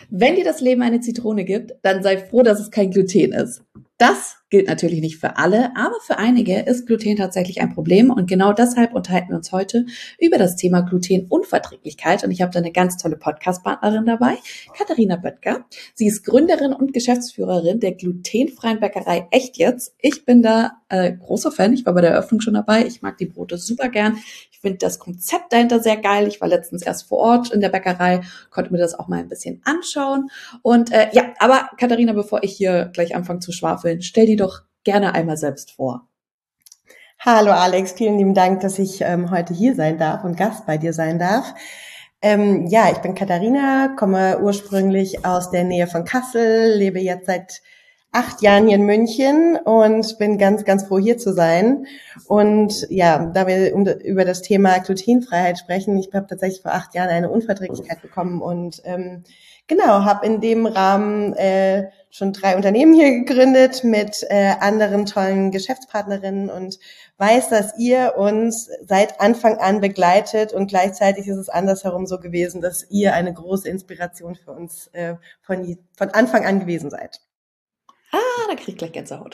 Wenn dir das Leben eine Zitrone gibt, dann sei froh, dass es kein Gluten ist. Das gilt natürlich nicht für alle, aber für einige ist Gluten tatsächlich ein Problem und genau deshalb unterhalten wir uns heute über das Thema Glutenunverträglichkeit und ich habe da eine ganz tolle Podcast-Partnerin dabei, Katharina Böttger. Sie ist Gründerin und Geschäftsführerin der glutenfreien Bäckerei Echt Jetzt. Ich bin da großer Fan, ich war bei der Eröffnung schon dabei, ich mag die Brote super gern. Ich finde das Konzept dahinter sehr geil. Ich war letztens erst vor Ort in der Bäckerei, konnte mir das auch mal ein bisschen anschauen. Und ja, aber Katharina, bevor ich hier gleich anfange zu schwafeln, stell die doch gerne einmal selbst vor. Hallo Alex, vielen lieben Dank, dass ich heute hier sein darf und Gast bei dir sein darf. Ja, ich bin Katharina, komme ursprünglich aus der Nähe von Kassel, lebe jetzt seit 8 Jahren hier in München und bin ganz, ganz froh, hier zu sein. Und ja, da wir über das Thema Glutenfreiheit sprechen, ich habe tatsächlich vor 8 Jahren eine Unverträglichkeit bekommen und genau, habe in dem Rahmen schon 3 Unternehmen hier gegründet mit anderen tollen Geschäftspartnerinnen und weiß, dass ihr uns seit Anfang an begleitet und gleichzeitig ist es andersherum so gewesen, dass ihr eine große Inspiration für uns von Anfang an gewesen seid. Da krieg ich gleich Gänsehaut.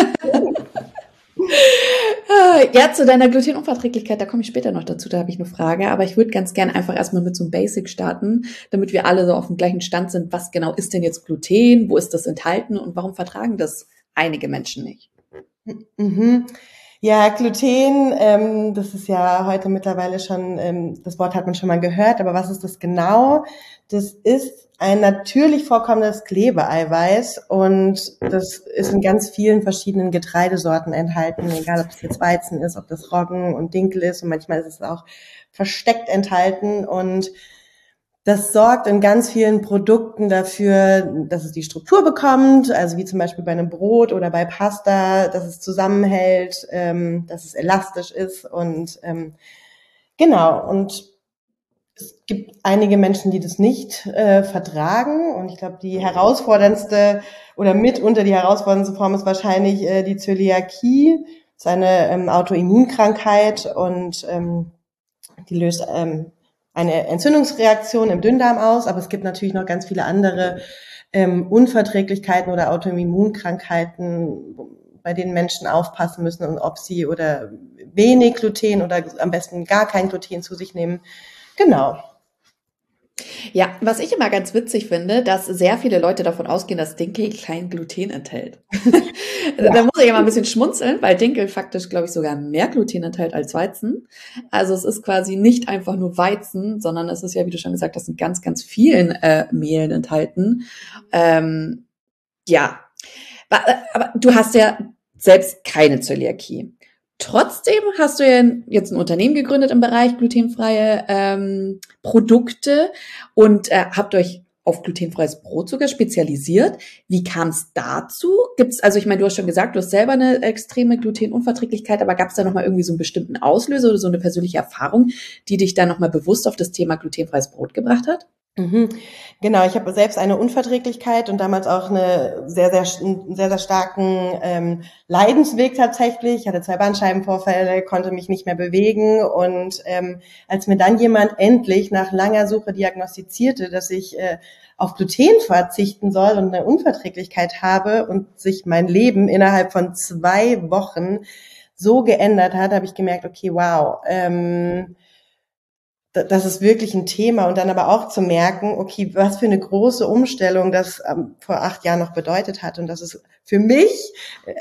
Ja, zu deiner Glutenunverträglichkeit, da komme ich später noch dazu, da habe ich eine Frage, aber ich würde ganz gerne einfach erstmal mit so einem Basic starten, damit wir alle so auf dem gleichen Stand sind. Was genau ist denn jetzt Gluten? Wo ist das enthalten und warum vertragen das einige Menschen nicht? Mhm. Ja, Gluten, das ist ja heute mittlerweile schon, das Wort hat man schon mal gehört, aber was ist das genau? Das ist ein natürlich vorkommendes Klebeeiweiß und das ist in ganz vielen verschiedenen Getreidesorten enthalten, egal ob es jetzt Weizen ist, ob das Roggen und Dinkel ist und manchmal ist es auch versteckt enthalten und das sorgt in ganz vielen Produkten dafür, dass es die Struktur bekommt, also wie zum Beispiel bei einem Brot oder bei Pasta, dass es zusammenhält, dass es elastisch ist und genau. Und es gibt einige Menschen, die das nicht vertragen und ich glaube, die herausforderndste oder mitunter die herausforderndste Form ist wahrscheinlich die Zöliakie, das ist eine Autoimmunkrankheit und die löst eine Entzündungsreaktion im Dünndarm aus, aber es gibt natürlich noch ganz viele andere Unverträglichkeiten oder Autoimmunkrankheiten, bei denen Menschen aufpassen müssen und ob sie oder wenig Gluten oder am besten gar kein Gluten zu sich nehmen. Genau. Ja, was ich immer ganz witzig finde, dass sehr viele Leute davon ausgehen, dass Dinkel kein Gluten enthält. Da muss ich immer ein bisschen schmunzeln, weil Dinkel faktisch, glaube ich, sogar mehr Gluten enthält als Weizen. Also es ist quasi nicht einfach nur Weizen, sondern es ist ja, wie du schon gesagt hast, in ganz, ganz vielen Mehlen enthalten. Ja, aber du hast ja selbst keine Zöliakie. Trotzdem hast du ja jetzt ein Unternehmen gegründet im Bereich glutenfreie Produkte und habt euch auf glutenfreies Brot sogar spezialisiert. Wie kam es dazu? Gibt's, also ich meine, du hast schon gesagt, du hast selber eine extreme Glutenunverträglichkeit, aber gab es da nochmal irgendwie so einen bestimmten Auslöser oder so eine persönliche Erfahrung, die dich da nochmal bewusst auf das Thema glutenfreies Brot gebracht hat? Mhm. Genau, ich habe selbst eine Unverträglichkeit und damals auch einen sehr starken Leidensweg tatsächlich. Ich hatte 2 Bandscheibenvorfälle, konnte mich nicht mehr bewegen und als mir dann jemand endlich nach langer Suche diagnostizierte, dass ich auf Gluten verzichten soll und eine Unverträglichkeit habe und sich mein Leben innerhalb von 2 Wochen so geändert hat, habe ich gemerkt, okay, wow, das ist wirklich ein Thema und dann aber auch zu merken, okay, was für eine große Umstellung das vor 8 Jahren noch bedeutet hat und dass es für mich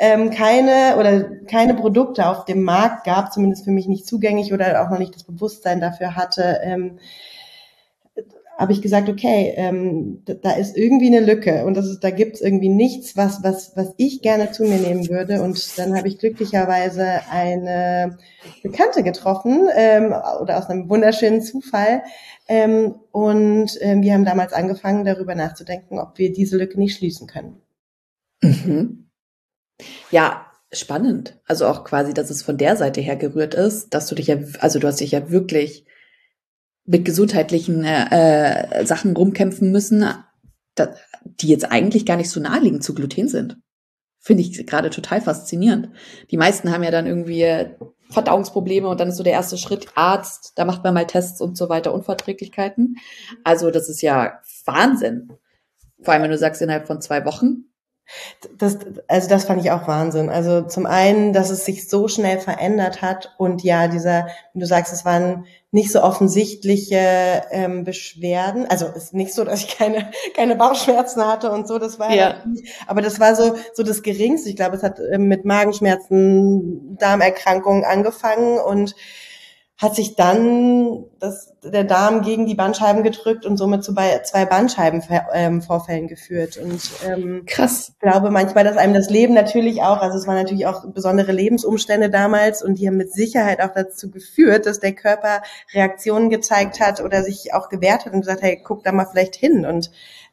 keine Produkte auf dem Markt gab, zumindest für mich nicht zugänglich oder auch noch nicht das Bewusstsein dafür hatte, habe ich gesagt, okay, da ist irgendwie eine Lücke und da gibt's irgendwie nichts, was ich gerne zu mir nehmen würde. Und dann habe ich glücklicherweise eine Bekannte getroffen oder aus einem wunderschönen Zufall. Wir haben damals angefangen, darüber nachzudenken, ob wir diese Lücke nicht schließen können. Mhm. Ja, spannend. Also auch quasi, dass es von der Seite her gerührt ist, dass du dich ja, also du hast dich ja wirklich mit gesundheitlichen Sachen rumkämpfen müssen, die jetzt eigentlich gar nicht so naheliegend zu Gluten sind. Finde ich gerade total faszinierend. Die meisten haben ja dann irgendwie Verdauungsprobleme und dann ist so der erste Schritt Arzt, da macht man mal Tests und so weiter, Unverträglichkeiten. Also das ist ja Wahnsinn. Vor allem, wenn du sagst, innerhalb von 2 Wochen. Also das fand ich auch Wahnsinn. Also zum einen, dass es sich so schnell verändert hat und ja, wie du sagst, es waren nicht so offensichtliche Beschwerden. Also es ist nicht so, dass ich keine Bauchschmerzen hatte und so. Das war Ja. nicht, aber das war so das Geringste. Ich glaube, es hat mit Magenschmerzen, Darmerkrankungen angefangen und hat sich dann der Darm gegen die Bandscheiben gedrückt und somit zu 2 Bandscheibenvorfällen geführt. Und Krass. ich glaube manchmal, dass einem das Leben natürlich auch, also es waren natürlich auch besondere Lebensumstände damals und die haben mit Sicherheit auch dazu geführt, dass der Körper Reaktionen gezeigt hat oder sich auch gewehrt hat und gesagt, hey, guck da mal vielleicht hin. Und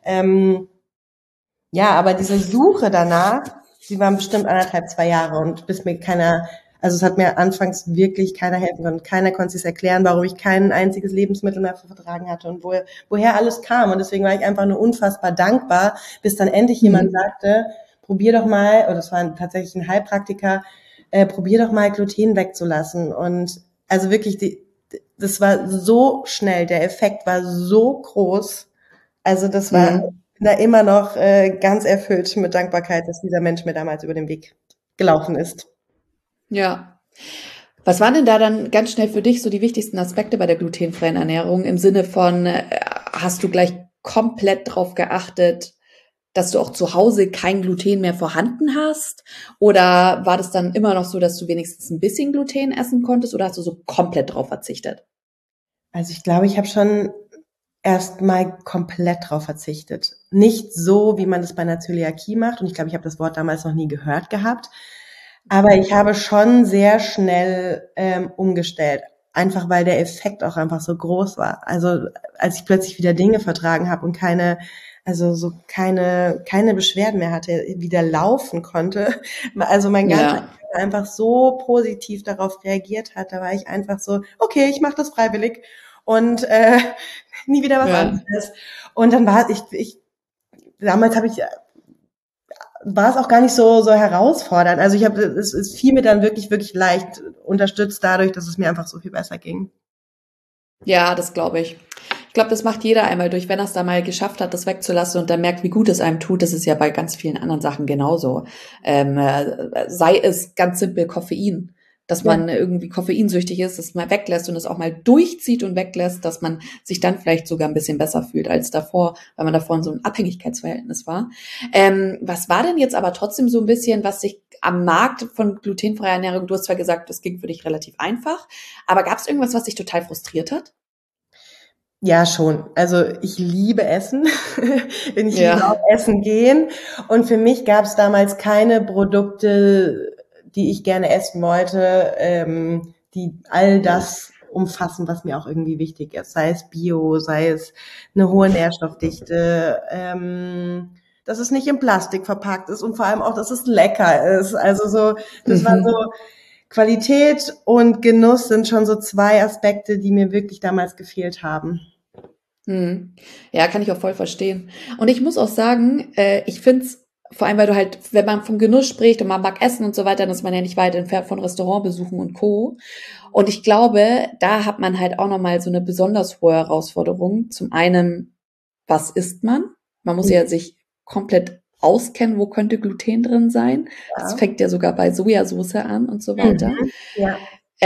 ja, aber diese Suche danach, die waren bestimmt 1,5, 2 Jahre und bis mir also es hat mir anfangs wirklich keiner helfen können. Keiner konnte sich erklären, warum ich kein einziges Lebensmittel mehr vertragen hatte und woher alles kam. Und deswegen war ich einfach nur unfassbar dankbar, bis dann endlich jemand sagte, probier doch mal, oder das war tatsächlich ein Heilpraktiker, probier doch mal Gluten wegzulassen. Und also wirklich, das war so schnell, der Effekt war so groß. Also das war da immer noch ganz erfüllt mit Dankbarkeit, dass dieser Mensch mir damals über den Weg gelaufen ist. Ja. Was waren denn da dann ganz schnell für dich so die wichtigsten Aspekte bei der glutenfreien Ernährung im Sinne von, hast du gleich komplett drauf geachtet, dass du auch zu Hause kein Gluten mehr vorhanden hast? Oder war das dann immer noch so, dass du wenigstens ein bisschen Gluten essen konntest oder hast du so komplett drauf verzichtet? Also ich glaube, ich habe schon erst mal komplett drauf verzichtet. Nicht so, wie man das bei einer Zöliakie macht. Und ich glaube, ich habe das Wort damals noch nie gehört gehabt. Aber ich habe schon sehr schnell umgestellt. Einfach weil der Effekt auch einfach so groß war. Also als ich plötzlich wieder Dinge vertragen habe und keine Beschwerden mehr hatte, wieder laufen konnte. Also mein ganzer Körper einfach so positiv darauf reagiert hat. Da war ich einfach so, okay, ich mache das freiwillig und nie wieder was anderes. Und dann war damals war es auch gar nicht so herausfordernd. Also es fiel mir dann wirklich, wirklich leicht, unterstützt dadurch, dass es mir einfach so viel besser ging. Ja, das glaube ich. Ich glaube, das macht jeder einmal durch, wenn er es da mal geschafft hat, das wegzulassen und dann merkt, wie gut es einem tut. Das ist ja bei ganz vielen anderen Sachen genauso. Sei es ganz simpel Koffein, dass man irgendwie koffeinsüchtig ist, dass man weglässt und es auch mal durchzieht und weglässt, dass man sich dann vielleicht sogar ein bisschen besser fühlt als davor, weil man davor in so einem Abhängigkeitsverhältnis war. Was war denn jetzt aber trotzdem so ein bisschen, was sich am Markt von glutenfreier Ernährung, du hast zwar gesagt, das ging für dich relativ einfach, aber gab es irgendwas, was dich total frustriert hat? Ja, schon. Also ich liebe Essen. Ich liebe auch Essen gehen. Und für mich gab es damals keine Produkte, die ich gerne essen wollte, die all das umfassen, was mir auch irgendwie wichtig ist. Sei es Bio, sei es eine hohe Nährstoffdichte, dass es nicht in Plastik verpackt ist und vor allem auch, dass es lecker ist. Also so, das war so, Qualität und Genuss sind schon so 2 Aspekte, die mir wirklich damals gefehlt haben. Ja, kann ich auch voll verstehen. Und ich muss auch sagen, ich finde es, vor allem, weil du halt, wenn man vom Genuss spricht und man mag essen und so weiter, dann ist man ja nicht weit entfernt von Restaurantbesuchen und Co. Und ich glaube, da hat man halt auch nochmal so eine besonders hohe Herausforderung. Zum einen, was isst man? Man muss ja sich komplett auskennen, wo könnte Gluten drin sein. Das fängt ja sogar bei Sojasauce an und so weiter. Ja.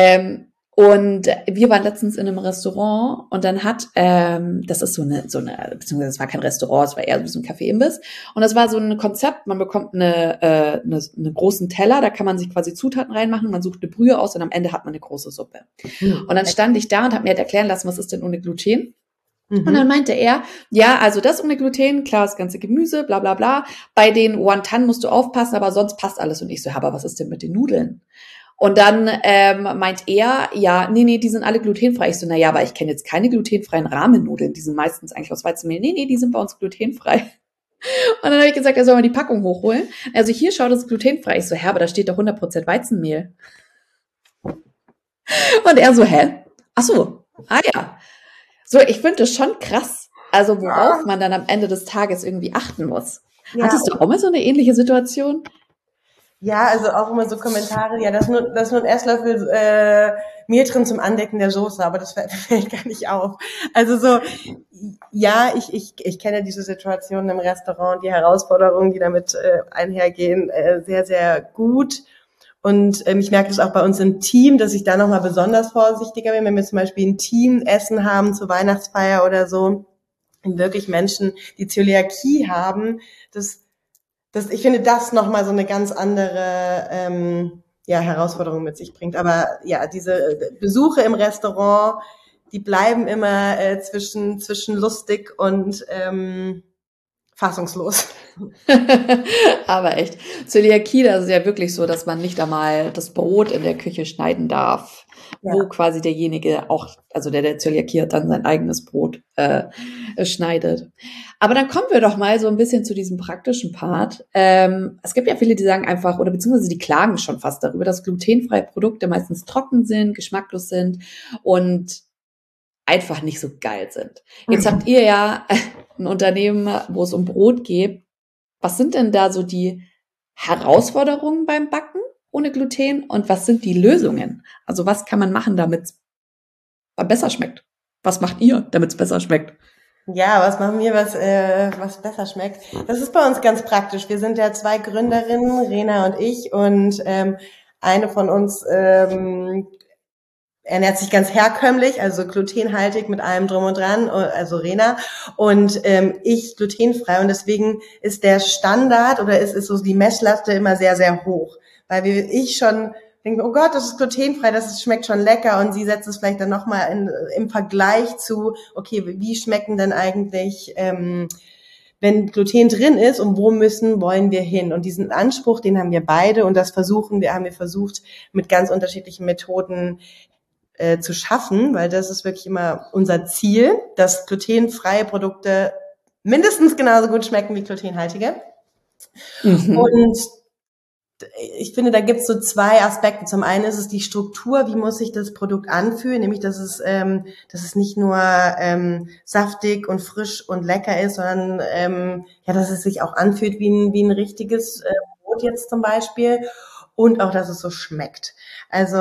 Und wir waren letztens in einem Restaurant und dann hat, das ist so eine, beziehungsweise es war kein Restaurant, es war eher so ein Café-Imbiss. Und das war so ein Konzept, man bekommt einen großen Teller, da kann man sich quasi Zutaten reinmachen, man sucht eine Brühe aus und am Ende hat man eine große Suppe. Und dann stand ich da und habe mir halt erklären lassen, was ist denn ohne Gluten? Und dann meinte er, ja, also das ohne Gluten, klar, das ganze Gemüse, bla bla bla. Bei den Wonton musst du aufpassen, aber sonst passt alles. Und ich so, ja, aber was ist denn mit den Nudeln? Und dann meint er, ja, nee, die sind alle glutenfrei. Ich so, naja, aber ich kenne jetzt keine glutenfreien Rahmennudeln. Die sind meistens eigentlich aus Weizenmehl. Nee, die sind bei uns glutenfrei. Und dann habe ich gesagt, er soll mal die Packung hochholen. Also hier, schau, das ist glutenfrei. Ich so, hä, aber da steht doch 100% Weizenmehl. Und er so, hä? Ach so, ja. So, ich finde das schon krass. Also worauf man dann am Ende des Tages irgendwie achten muss. Ja. Hattest du auch mal so eine ähnliche Situation? Ja, also auch immer so Kommentare, ja, das nur ein Esslöffel Mehl drin zum Andecken der Soße, aber das fällt gar nicht auf. Also so, ja, ich kenne diese Situation im Restaurant, die Herausforderungen, die damit einhergehen, sehr, sehr gut. Und ich merke das auch bei uns im Team, dass ich da nochmal besonders vorsichtiger bin, wenn wir zum Beispiel ein Teamessen haben zur Weihnachtsfeier oder so, und wirklich Menschen, die Zöliakie haben, ich finde, das nochmal so eine ganz andere Herausforderung mit sich bringt. Aber ja, diese Besuche im Restaurant, die bleiben immer zwischen lustig und fassungslos. Aber echt. Zöliakie, das ist ja wirklich so, dass man nicht einmal das Brot in der Küche schneiden darf, Ja. wo quasi derjenige auch, also der Zöliakie hat, dann sein eigenes Brot schneidet. Aber dann kommen wir doch mal so ein bisschen zu diesem praktischen Part. Es gibt ja viele, die sagen einfach, oder beziehungsweise die klagen schon fast darüber, dass glutenfreie Produkte meistens trocken sind, geschmacklos sind und einfach nicht so geil sind. Jetzt habt ihr ja ein Unternehmen, wo es um Brot geht. Was sind denn da so die Herausforderungen beim Backen ohne Gluten und was sind die Lösungen? Also was kann man machen, damit es besser schmeckt? Was macht ihr, damit es besser schmeckt? Ja, was machen wir, was besser schmeckt? Das ist bei uns ganz praktisch. Wir sind ja 2 Gründerinnen, Rena und ich, und eine von uns ernährt sich ganz herkömmlich, also glutenhaltig mit allem drum und dran, also Rena, und ich glutenfrei, und deswegen ist der Standard oder ist so die Messlatte immer sehr, sehr hoch, weil ich schon denke, oh Gott, das ist glutenfrei, schmeckt schon lecker, und sie setzt es vielleicht dann nochmal im Vergleich zu, okay, wie schmecken denn eigentlich wenn Gluten drin ist und wollen wir hin? Und diesen Anspruch, den haben wir beide, und haben wir versucht, mit ganz unterschiedlichen Methoden zu schaffen, weil das ist wirklich immer unser Ziel, dass glutenfreie Produkte mindestens genauso gut schmecken wie glutenhaltige. Und ich finde, da gibt es so 2 Aspekte. Zum einen ist es die Struktur, wie muss sich das Produkt anfühlen, nämlich dass es nicht nur saftig und frisch und lecker ist, sondern dass es sich auch anfühlt wie ein richtiges Brot jetzt zum Beispiel, und auch, dass es so schmeckt. Also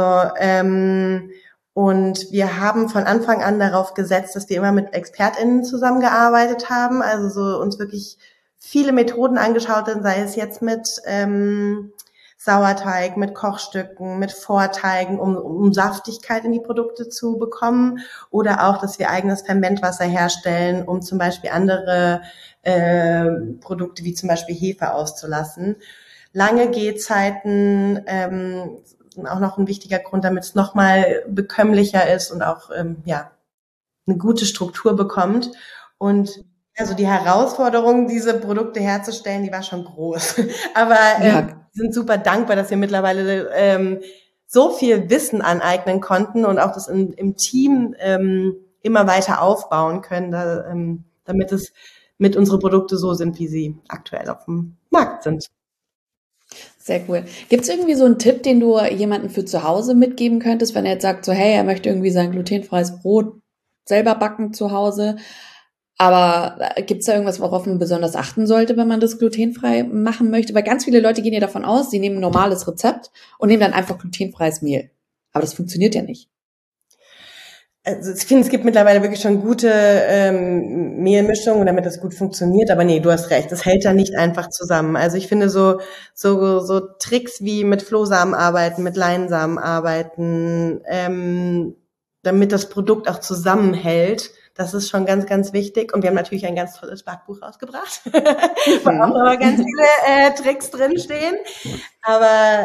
und wir haben von Anfang an darauf gesetzt, dass wir immer mit ExpertInnen zusammengearbeitet haben, also so uns wirklich viele Methoden angeschaut haben, sei es jetzt mit Sauerteig, mit Kochstücken, mit Vorteigen, um Saftigkeit in die Produkte zu bekommen, oder auch, dass wir eigenes Fermentwasser herstellen, um zum Beispiel andere Produkte wie zum Beispiel Hefe auszulassen. Lange Gehzeiten sind auch noch ein wichtiger Grund, damit es nochmal bekömmlicher ist und auch eine gute Struktur bekommt. Und also die Herausforderung, diese Produkte herzustellen, die war schon groß. Aber wir sind super dankbar, dass wir mittlerweile so viel Wissen aneignen konnten und auch das im Team immer weiter aufbauen können, damit unsere Produkte so sind, wie sie aktuell auf dem Markt sind. Sehr cool. Gibt es irgendwie so einen Tipp, den du jemandem für zu Hause mitgeben könntest, wenn er jetzt sagt, so hey, er möchte irgendwie sein glutenfreies Brot selber backen zu Hause, aber gibt es da irgendwas, worauf man besonders achten sollte, wenn man das glutenfrei machen möchte? Weil ganz viele Leute gehen ja davon aus, sie nehmen ein normales Rezept und nehmen dann einfach glutenfreies Mehl. Aber das funktioniert ja nicht. Also ich finde, es gibt mittlerweile wirklich schon gute Mehlmischungen, damit das gut funktioniert. Aber nee, du hast recht, das hält da nicht einfach zusammen. Also ich finde so Tricks wie mit Flohsamen arbeiten, mit Leinsamen arbeiten, damit das Produkt auch zusammenhält, das ist schon ganz, ganz wichtig. Und wir haben natürlich ein ganz tolles Backbuch rausgebracht, wo auch noch ganz viele Tricks drinstehen. Aber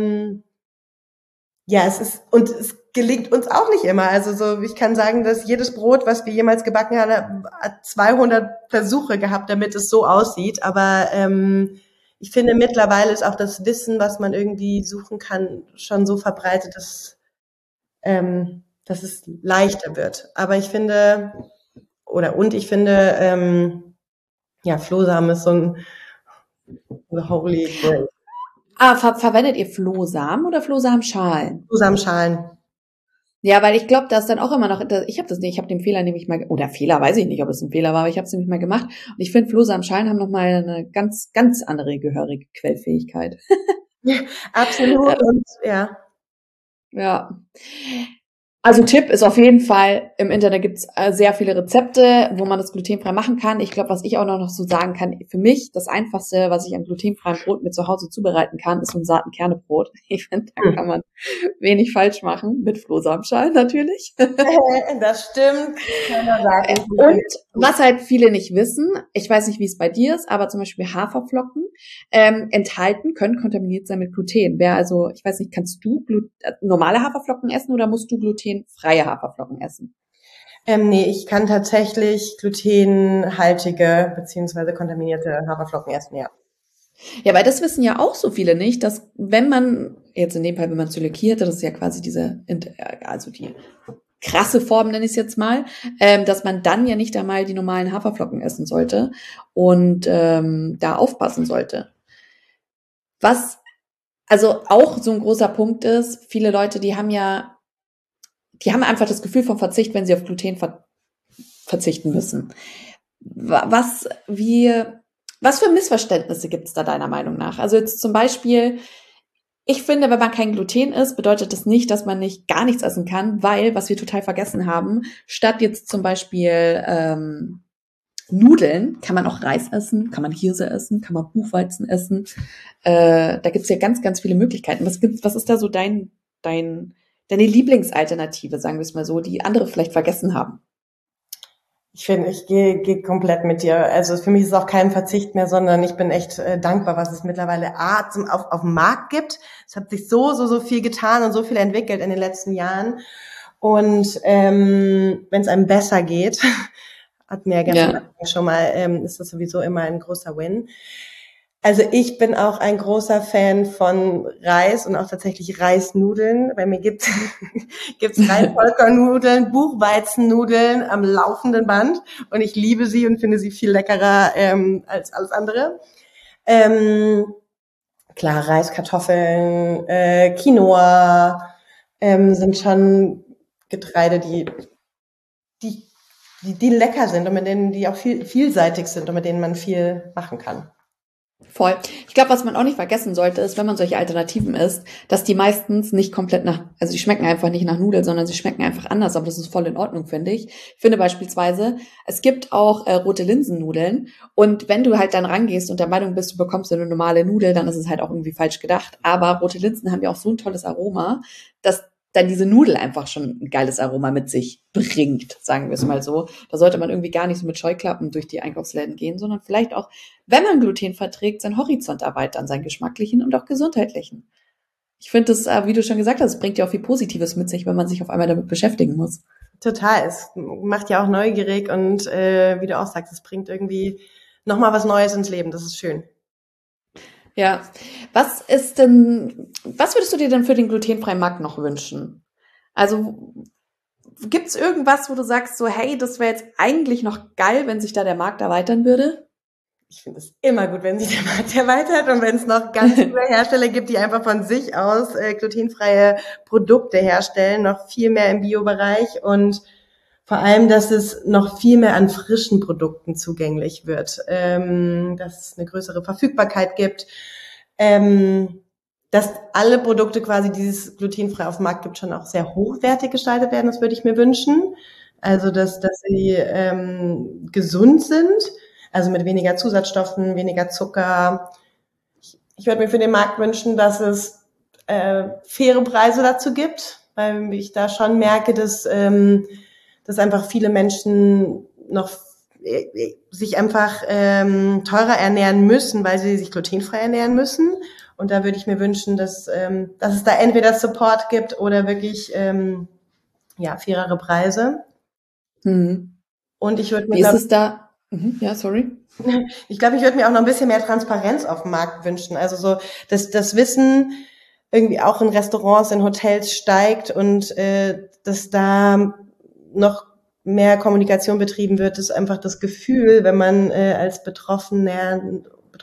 es gelingt uns auch nicht immer. Also so, ich kann sagen, dass jedes Brot, was wir jemals gebacken haben, hat 200 Versuche gehabt, damit es so aussieht. Aber ich finde, mittlerweile ist auch das Wissen, was man irgendwie suchen kann, schon so verbreitet, dass es leichter wird. Aber ich finde, Flohsamen ist so ein holy grail. Verwendet ihr Flohsamen oder Flohsamenschalen? Flohsamenschalen. Ja, weil ich glaube, da ist dann auch immer noch, ich habe das nicht, ich habe den Fehler nämlich mal, oder Fehler, weiß ich nicht, ob es ein Fehler war, aber ich habe es nämlich mal gemacht. Und ich finde, Flohsamenschalen haben nochmal eine ganz, ganz andere gehörige Quellfähigkeit. Absolut, und ja. Ja. Also Tipp ist auf jeden Fall, im Internet gibt's sehr viele Rezepte, wo man das glutenfrei machen kann. Ich glaube, was ich auch noch so sagen kann, für mich das Einfachste, was ich an glutenfreiem Brot mit zu Hause zubereiten kann, ist so ein Saatenkernbrot. Ich finde, da kann man wenig falsch machen, mit Flohsamenschalen natürlich. Das stimmt. Keiner sagt, Und was halt viele nicht wissen, ich weiß nicht, wie es bei dir ist, aber zum Beispiel Haferflocken können kontaminiert sein mit Gluten. Wer also, ich weiß nicht, kannst du normale Haferflocken essen oder musst du glutenfreie Haferflocken essen? Nee, ich kann tatsächlich glutenhaltige beziehungsweise kontaminierte Haferflocken essen, ja. Ja, weil das wissen ja auch so viele nicht, dass wenn man, jetzt in dem Fall, wenn man Zöliakie hatte, das ist ja quasi also die krasse Form, nenne ich es jetzt mal, dass man dann ja nicht einmal die normalen Haferflocken essen sollte und da aufpassen sollte. Was also auch so ein großer Punkt ist, viele Leute, die haben einfach das Gefühl vom Verzicht, wenn sie auf Gluten verzichten müssen. Was, wie, was für Missverständnisse gibt es da deiner Meinung nach? Also jetzt zum Beispiel, ich finde, wenn man kein Gluten isst, bedeutet das nicht, dass man nicht gar nichts essen kann, weil, was wir total vergessen haben, statt jetzt zum Beispiel Nudeln kann man auch Reis essen, kann man Hirse essen, kann man Buchweizen essen. Da gibt's ja ganz, ganz viele Möglichkeiten. Was ist da so deine Lieblingsalternative, sagen wir es mal so, die andere vielleicht vergessen haben? Ich finde, ich gehe komplett mit dir. Also für mich ist es auch kein Verzicht mehr, sondern ich bin echt dankbar, was es mittlerweile auf dem Markt gibt. Es hat sich so viel getan und so viel entwickelt in den letzten Jahren. Und wenn es einem besser geht, hatten wir ja ganz am Ja. Anfang schon mal, ist das sowieso immer ein großer Win. Also ich bin auch ein großer Fan von Reis und auch tatsächlich Reisnudeln. Bei mir gibt's Reisvollkornnudeln, Buchweizennudeln am laufenden Band und ich liebe sie und finde sie viel leckerer als alles andere. Ähm, klar, Reis, Kartoffeln, Quinoa sind schon Getreide, die, die lecker sind und mit denen die auch vielseitig sind und mit denen man viel machen kann. Voll. Ich glaube, was man auch nicht vergessen sollte, ist, wenn man solche Alternativen isst, dass die meistens nicht komplett also die schmecken einfach nicht nach Nudeln, sondern sie schmecken einfach anders, aber das ist voll in Ordnung, finde ich. Ich finde beispielsweise, es gibt auch rote Linsennudeln und wenn du halt dann rangehst und der Meinung bist, du bekommst eine normale Nudel, dann ist es halt auch irgendwie falsch gedacht. Aber rote Linsen haben ja auch so ein tolles Aroma, dass dann diese Nudel einfach schon ein geiles Aroma mit sich bringt, sagen wir es mal so. Da sollte man irgendwie gar nicht so mit Scheuklappen durch die Einkaufsläden gehen, sondern vielleicht auch, wenn man Gluten verträgt, seinen Horizont erweitern, seinen geschmacklichen und auch gesundheitlichen. Ich finde das, wie du schon gesagt hast, bringt ja auch viel Positives mit sich, wenn man sich auf einmal damit beschäftigen muss. Total, es macht ja auch neugierig und wie du auch sagst, es bringt irgendwie nochmal was Neues ins Leben, das ist schön. Ja. Was würdest du dir denn für den glutenfreien Markt noch wünschen? Also, gibt's irgendwas, wo du sagst, so, hey, das wäre jetzt eigentlich noch geil, wenn sich da der Markt erweitern würde? Ich finde es immer gut, wenn sich der Markt erweitert und wenn es noch ganz viele Hersteller gibt, die einfach von sich aus glutenfreie Produkte herstellen, noch viel mehr im Biobereich und vor allem, dass es noch viel mehr an frischen Produkten zugänglich wird, dass es eine größere Verfügbarkeit gibt, dass alle Produkte quasi, die es glutenfrei auf dem Markt gibt, schon auch sehr hochwertig gestaltet werden. Das würde ich mir wünschen. Also, dass sie gesund sind, also mit weniger Zusatzstoffen, weniger Zucker. Ich würde mir für den Markt wünschen, dass es faire Preise dazu gibt, weil ich da schon merke, dass einfach viele Menschen noch sich einfach teurer ernähren müssen, weil sie sich glutenfrei ernähren müssen. Und da würde ich mir wünschen, dass es da entweder Support gibt oder wirklich fairere Preise. Hm. Und ich würde mir, Wie ist es da? Ja, sorry. ich glaube, ich würde mir auch noch ein bisschen mehr Transparenz auf dem Markt wünschen. Also so, dass das Wissen irgendwie auch in Restaurants, in Hotels steigt und dass da noch mehr Kommunikation betrieben wird, ist einfach das Gefühl, wenn man als Betroffene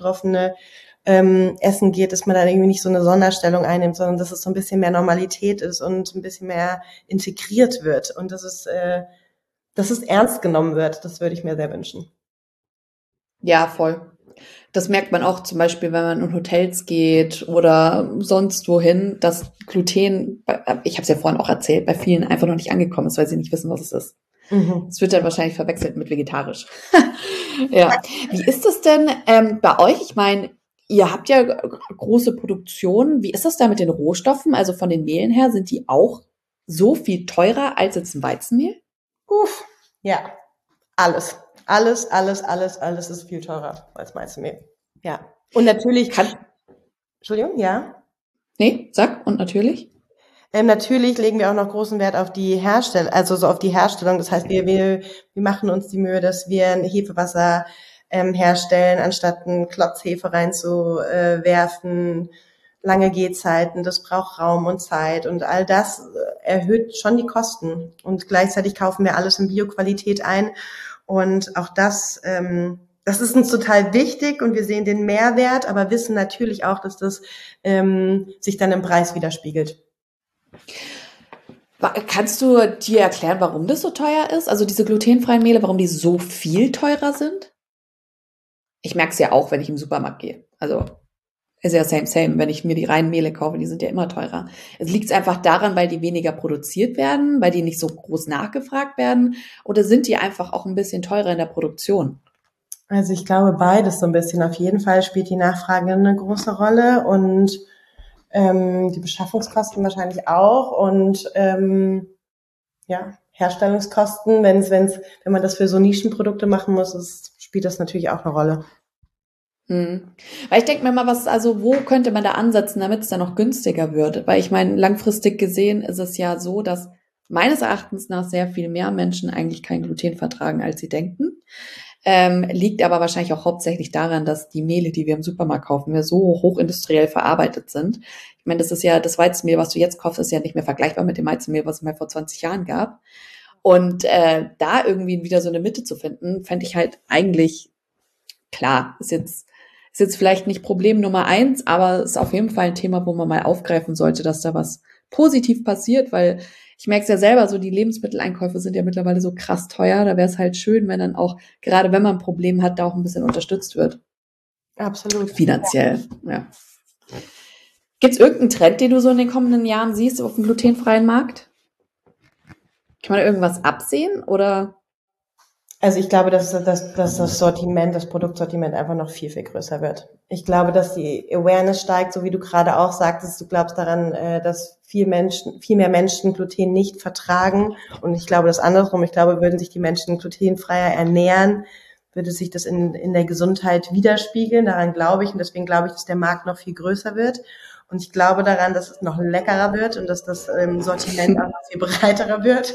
essen geht, dass man da irgendwie nicht so eine Sonderstellung einnimmt, sondern dass es so ein bisschen mehr Normalität ist und ein bisschen mehr integriert wird und dass es ernst genommen wird. Das würde ich mir sehr wünschen. Ja, voll. Das merkt man auch zum Beispiel, wenn man in Hotels geht oder sonst wohin, dass Gluten, ich habe es ja vorhin auch erzählt, bei vielen einfach noch nicht angekommen ist, weil sie nicht wissen, was es ist. Es wird dann wahrscheinlich verwechselt mit vegetarisch. Ja. Wie ist das denn bei euch? Ich meine, ihr habt ja große Produktionen. Wie ist das da mit den Rohstoffen? Also von den Mehlen her, sind die auch so viel teurer als jetzt ein Weizenmehl? Ja, alles. Alles ist viel teurer als Weizenmehl. Ja. Und natürlich, Entschuldigung, ja. Nee, sag, und natürlich? Natürlich legen wir auch noch großen Wert auf die Herstellung, also so auf die Herstellung. Das heißt, wir machen uns die Mühe, dass wir ein Hefewasser herstellen, anstatt einen Klotz Hefe reinzuwerfen. Lange Gehzeiten, das braucht Raum und Zeit und all das erhöht schon die Kosten. Und gleichzeitig kaufen wir alles in Bioqualität ein. Und auch das ist uns total wichtig und wir sehen den Mehrwert, aber wissen natürlich auch, dass das sich dann im Preis widerspiegelt. Kannst du dir erklären, warum das so teuer ist? Also diese glutenfreien Mehle, warum die so viel teurer sind? Ich merke es ja auch, wenn ich im Supermarkt gehe. Also ist ja same. Wenn ich mir die reinen Mehle kaufe, die sind ja immer teurer. Es liegt einfach daran, weil die weniger produziert werden, weil die nicht so groß nachgefragt werden, oder sind die einfach auch ein bisschen teurer in der Produktion? Also ich glaube beides so ein bisschen. Auf jeden Fall spielt die Nachfrage eine große Rolle und die Beschaffungskosten wahrscheinlich auch und Herstellungskosten, wenn man das für so Nischenprodukte machen muss, spielt das natürlich auch eine Rolle. Weil ich denke mir mal, wo könnte man da ansetzen, damit es dann noch günstiger wird? Weil ich meine, langfristig gesehen ist es ja so, dass meines Erachtens nach sehr viel mehr Menschen eigentlich kein Gluten vertragen, als sie denken. Liegt aber wahrscheinlich auch hauptsächlich daran, dass die Mehle, die wir im Supermarkt kaufen, ja so hochindustriell verarbeitet sind. Ich meine, das ist ja, das Weizenmehl, was du jetzt kaufst, ist ja nicht mehr vergleichbar mit dem Weizenmehl, was es mal vor 20 Jahren gab. Und da irgendwie wieder so eine Mitte zu finden, fände ich halt eigentlich, klar, ist jetzt vielleicht nicht Problem Nummer 1, aber ist auf jeden Fall ein Thema, wo man mal aufgreifen sollte, dass da was positiv passiert, weil ich merke es ja selber, so die Lebensmitteleinkäufe sind ja mittlerweile so krass teuer. Da wäre es halt schön, wenn dann auch, gerade wenn man ein Problem hat, da auch ein bisschen unterstützt wird. Absolut. Finanziell, ja. Gibt es irgendeinen Trend, den du so in den kommenden Jahren siehst auf dem glutenfreien Markt? Kann man irgendwas absehen oder? Also ich glaube, dass das Sortiment, das Produktsortiment einfach noch viel, viel größer wird. Ich glaube, dass die Awareness steigt, so wie du gerade auch sagtest. Du glaubst daran, dass viel mehr Menschen Gluten nicht vertragen. Und ich glaube das andersrum. Ich glaube, würden sich die Menschen glutenfreier ernähren, würde sich das in der Gesundheit widerspiegeln. Daran glaube ich. Und deswegen glaube ich, dass der Markt noch viel größer wird. Und ich glaube daran, dass es noch leckerer wird und dass das Sortiment auch noch viel breiterer wird.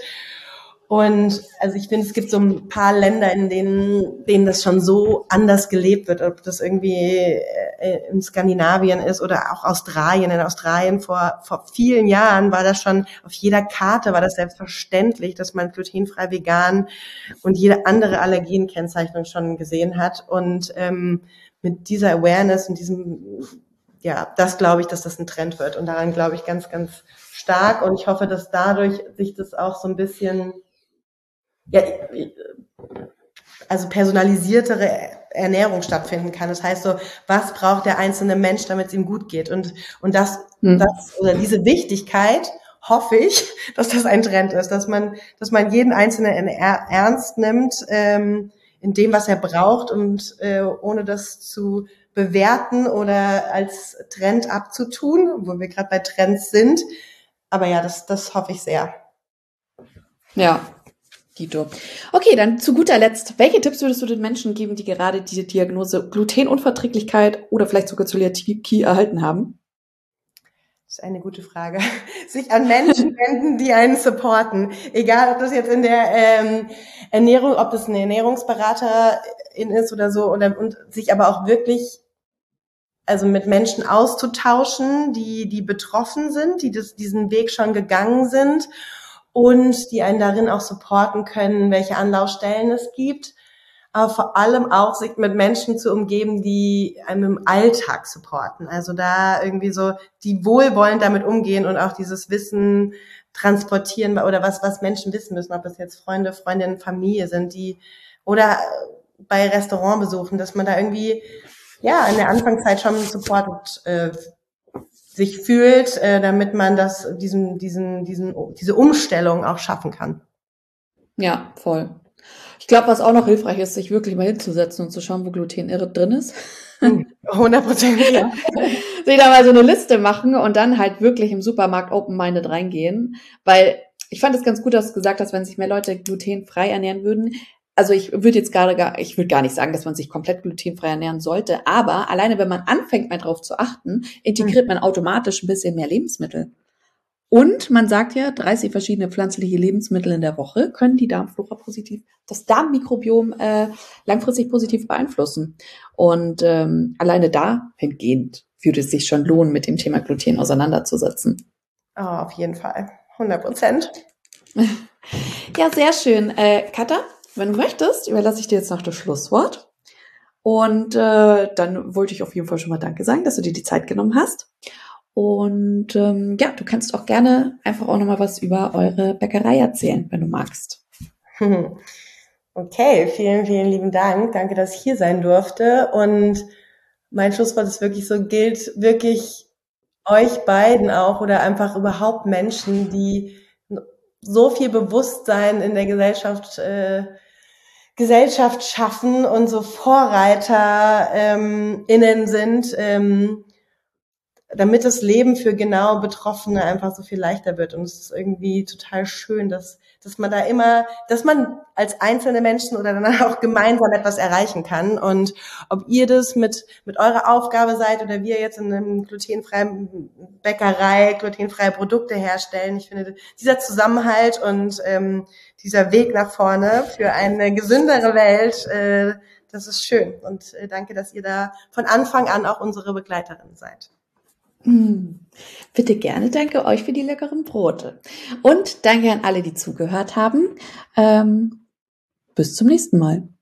Und also ich finde, es gibt so ein paar Länder, in denen das schon so anders gelebt wird, ob das irgendwie in Skandinavien ist oder auch Australien. In Australien vor vielen Jahren war das schon, auf jeder Karte war das selbstverständlich, dass man glutenfrei, vegan und jede andere Allergenkennzeichnung schon gesehen hat. Und mit dieser Awareness und diesem, das glaube ich, dass das ein Trend wird. Und daran glaube ich ganz, ganz stark. Und ich hoffe, dass dadurch sich das auch so ein bisschen also personalisiertere Ernährung stattfinden kann. Das heißt so, was braucht der einzelne Mensch, damit es ihm gut geht? Und das oder diese Wichtigkeit hoffe ich, dass das ein Trend ist, dass man jeden Einzelnen ernst nimmt in dem, was er braucht und ohne das zu bewerten oder als Trend abzutun, wo wir gerade bei Trends sind. Aber ja, das hoffe ich sehr. Ja. Dito. Okay, dann zu guter Letzt, welche Tipps würdest du den Menschen geben, die gerade diese Diagnose Glutenunverträglichkeit oder vielleicht sogar Zöliakie erhalten haben? Das ist eine gute Frage. Sich an Menschen wenden, die einen supporten. Egal, ob das jetzt in der Ernährung, ob das eine Ernährungsberaterin ist oder so, und sich aber auch wirklich also mit Menschen auszutauschen, die betroffen sind, die diesen Weg schon gegangen sind und die einen darin auch supporten können, welche Anlaufstellen es gibt, aber vor allem auch sich mit Menschen zu umgeben, die einem im Alltag supporten. Also da irgendwie so, die wohlwollend damit umgehen und auch dieses Wissen transportieren oder was Menschen wissen müssen, ob das jetzt Freunde, Freundinnen, Familie sind, die oder bei Restaurantbesuchen, dass man da irgendwie ja in der Anfangszeit schon supported sich fühlt, damit man diese Umstellung auch schaffen kann. Ja, voll. Ich glaube, was auch noch hilfreich ist, sich wirklich mal hinzusetzen und zu schauen, wo Gluten drin ist. 100%, ja. Sich da mal so eine Liste machen und dann halt wirklich im Supermarkt open-minded reingehen. Weil ich fand es ganz gut, dass du gesagt hast, wenn sich mehr Leute glutenfrei ernähren würden. Also ich würde gar nicht sagen, dass man sich komplett glutenfrei ernähren sollte, aber alleine wenn man anfängt, mal drauf zu achten, integriert man automatisch ein bisschen mehr Lebensmittel. Und man sagt ja, 30 verschiedene pflanzliche Lebensmittel in der Woche können die Darmflora positiv, das Darmmikrobiom langfristig positiv beeinflussen. Und alleine dahingehend würde es sich schon lohnen, mit dem Thema Gluten auseinanderzusetzen. Oh, auf jeden Fall. 100%. Ja, sehr schön. Katha, wenn du möchtest, überlasse ich dir jetzt noch das Schlusswort. Und dann wollte ich auf jeden Fall schon mal Danke sagen, dass du dir die Zeit genommen hast. Und ja, du kannst auch gerne einfach auch nochmal was über eure Bäckerei erzählen, wenn du magst. Okay, vielen, vielen lieben Dank. Danke, dass ich hier sein durfte. Und mein Schlusswort ist wirklich so, gilt wirklich euch beiden auch oder einfach überhaupt Menschen, die so viel Bewusstsein in der Gesellschaft schaffen und so Vorreiter innen sind, damit das Leben für genau Betroffene einfach so viel leichter wird. Und es ist irgendwie total schön, dass man dass man als einzelne Menschen oder dann auch gemeinsam etwas erreichen kann. Und ob ihr das mit eurer Aufgabe seid oder wir jetzt in einem glutenfreien Bäckerei glutenfreie Produkte herstellen, ich finde, dieser Zusammenhalt und dieser Weg nach vorne für eine gesündere Welt, das ist schön. Und danke, dass ihr da von Anfang an auch unsere Begleiterin seid. Bitte gerne, danke euch für die leckeren Brote. Und danke an alle, die zugehört haben. Bis zum nächsten Mal.